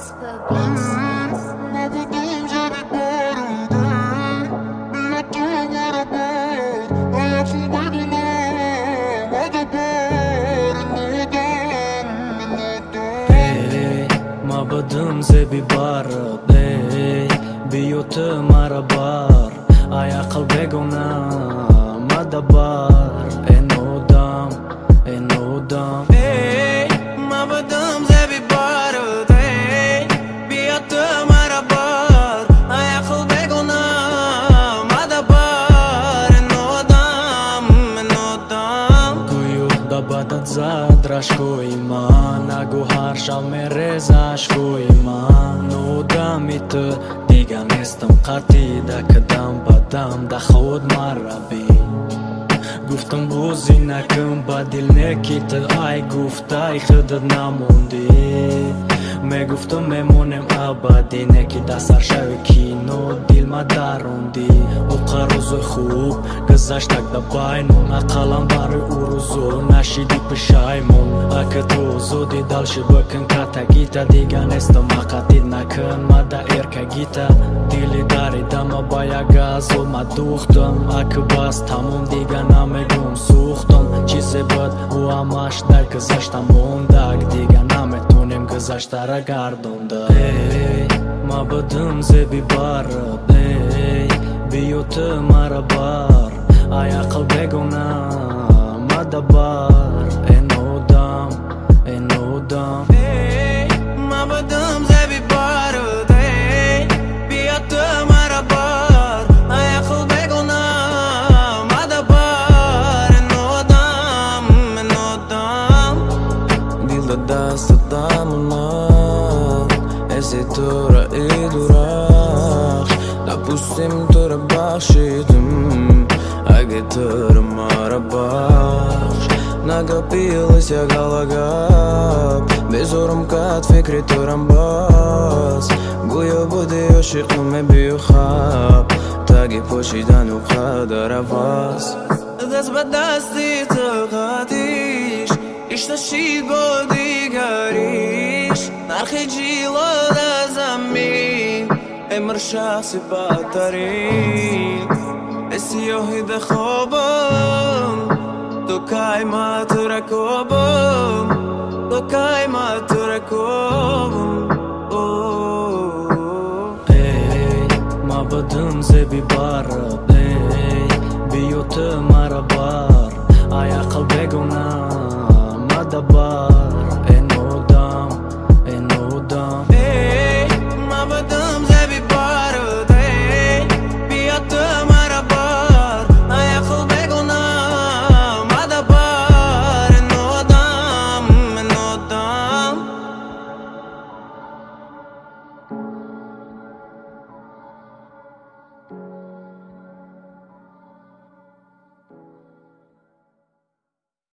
Ma bëdëm se bi barët bi ju të marë bar Aja kalbegona ma da bar E në dam Ma bëdëm se bi barët bi ju të marë bar Aja kalbegona ma da bar E në dam Kuju da batat zadra shkojma Na guhar shal me reza shkojma Në dam i të diga nestëm qatida Këdam badam da khod marabi Guftëm buzina këmba dilne kitë Aj guftaj khëdët na mundi Me guftëm me munem abadi Ne ki dasar shavi kino dil ma darundi U qaruzu khub Gëzash tak da bajnun A kalan bari uruzu Na shidi pëshajmun A këtë zodi dal shi bëkën kata gita Diga nestëm a qatit na kën Ma da erka gita Dili dari da ma baja gazo ma duhtëm A këbas tamun diga na me gum suhtëm Qise bët u amash daj Gëzash ta mundak Diga na me tunim gëzash ta ragardon dë Ma bëdëm ze bi barët bi ju të marë bar Aja kalbegona ma da bar E në dam Ma bëdëm ze bi barët bi ju të marë bar Aja kalbegona ma da bar E në dam Dil dhe dasë të damëna E si tëra i durash Da pustim të rëbashitëm Age të rëmara bash Na gapilës ja gala gap Bezorëm katë fikri të rëmbas Gujo bëdi o shikë me biju khap Tagi po qida nuk hadar avas Dhe zbadasti të gatish Ishte shqit bodi garish Narkhe gjilo dhe zamin E mërshak si batarin E si johi dhe khobëm Do kaj ma të rakobëm Do kaj ma të rakobëm Ma bëdëm ze bi barët bi ju të marë bar Aja kalbegona ma da bar